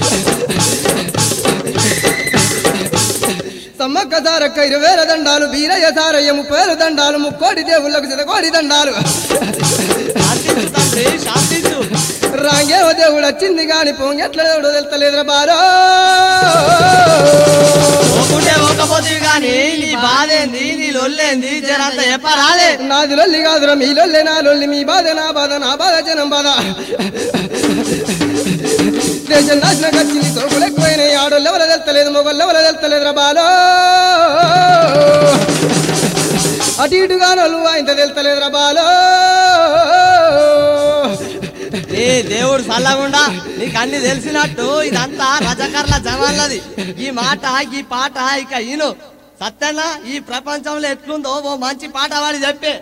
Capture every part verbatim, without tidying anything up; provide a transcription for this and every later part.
సమ్మక్క సారక్క ఇరవేల దండాలు బీరయ్య సారయ్య ముప్పేల దండాలు ముక్కోడి దేవుళ్ళకు శతకోడి దండాలు రాంగేవ దేవుడు వచ్చింది కాని పొంగెట్ల దేవుడు తెలుస్తలేదురా బారో నాది లొల్లి కాదురా మీ లొల్లి నా లొల్లి మీ బాధ నా బాధ నా బాధ జనం బాధ దేశం నాశనం వచ్చింది తోపులు ఎక్కువైనాయి ఆడోళ్ళు ఎవరు తెలుస్తలేదు మొగోళ్ళు ఎవరు తెలుస్తలేదురా బాలో అటు ఇటుగా నోళ్ళు ఆయన తెలుస్తలేదురా బాలో ఏ దేవుడు చల్లగుండా నీకు అన్ని తెలిసినట్టు ఇదంతా రజకర్ల జవాన్లది ఈ మాట ఈ పాట ఇక ఈను సత్యన్న ఈ ప్రపంచంలో ఎట్లుందో ఓ మంచి పాట వాడి చెప్పే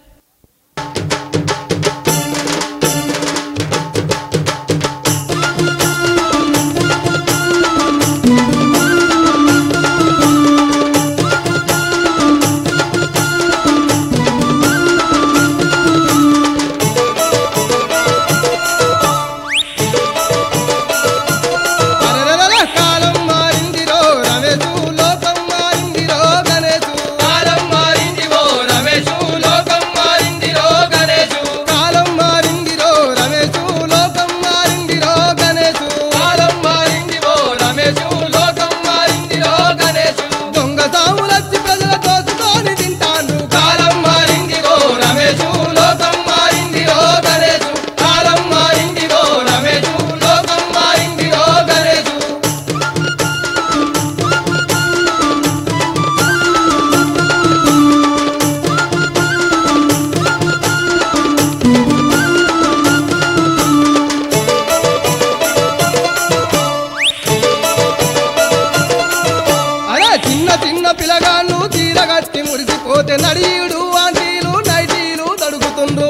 నడియుడు ఆంటీలు నైటీలు తడుగుతుండ్రు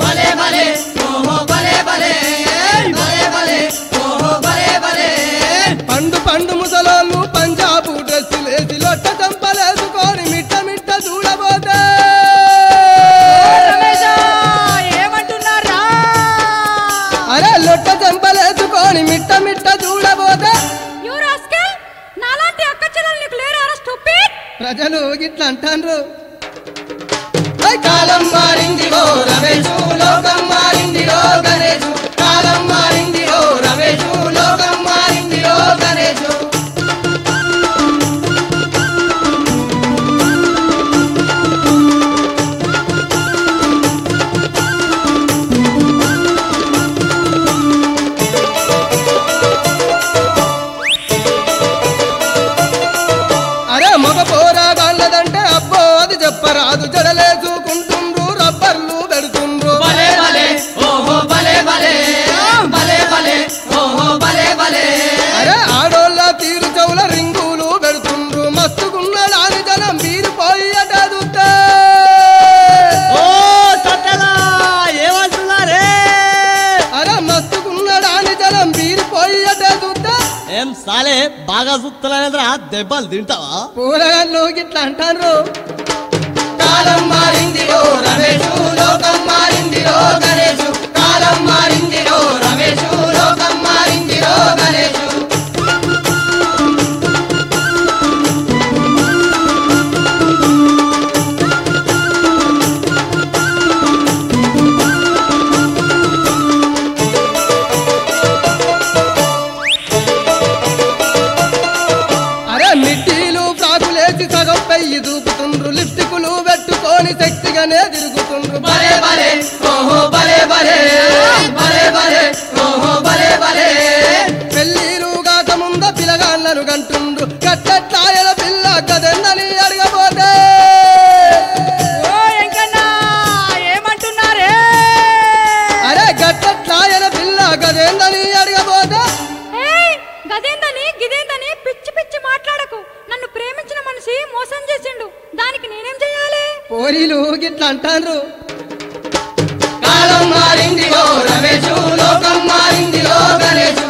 పండు పండు ముసలోళ్ళు పంజాబు డ్రెస్సులు వేసి లొట్ట చంపలేసుకొని మిట్ట మిట్ట చూడబోతే అరే లొట్ట చంపలేసుకొని మిట్ట మిట్ట చూడబోతే ప్రజలు గిట్లా అంటారు కాలం మారిందిరో రమేషు లోకం మారిందిరో గణేషు కాలం మారిందిరో రమేషు లోకం మారిందిరో గణేషు అరే మగ పోరాగాళ్ళదంటే అబ్బో అది చెప్పరాదు జడలేసుకుంటుండ్రు రబ్బర్లు పెడుతుండ్రు అరే ఆడోళ్ళ తీరు చెవుల రింగులు పెడుతుండ్రు మస్తుకున్నడాని జనం మీరు పోయి అటదుతే అరే మస్తుకున్నడాని జనం మీరు పోయి అటదుతే ఏం సాలే బాగా సుత్తలేదురా దెబ్బలు తింటావా పూరగాళ్ళు గిట్లా అంటారు కాలం మారిందిరో రమేషు లోకం మారిందిరో గణేషు కాలం మారిందిరో రమేషు లోకం మారిందిరో గణేషు అరే మిట్టీలు ఫ్రాకులేసి సగం పెయ్యి దూపుతుండ్రు లిప్టికులు పెట్టుకొని శక్తిగానే తిరుగుతుండ్రు బలే బలే ఓహో బలే బలే బలే బలే ఓహో బలే బలే పెళ్ళిరు కాక ముంద పిల్లగాళ్ళను కంటుండ్రు కట్టెట్టాయల పిల్ల కదెందని అడగబోతే అరే గట్టెట్టాయల పిల్ల కదెందని అడగబోతే గదేందని గిదేందని పిచ్చి పిచ్చి మాట్లాడకు నన్ను ప్రేమించిన మనిషి మోసం చేసిండు దానికి నేనేం చెయ్యాలి పోరీలు గిట్లా అంటారు కాలం మారిందిరో రమేషు లోకం మారిందిరో గణేషు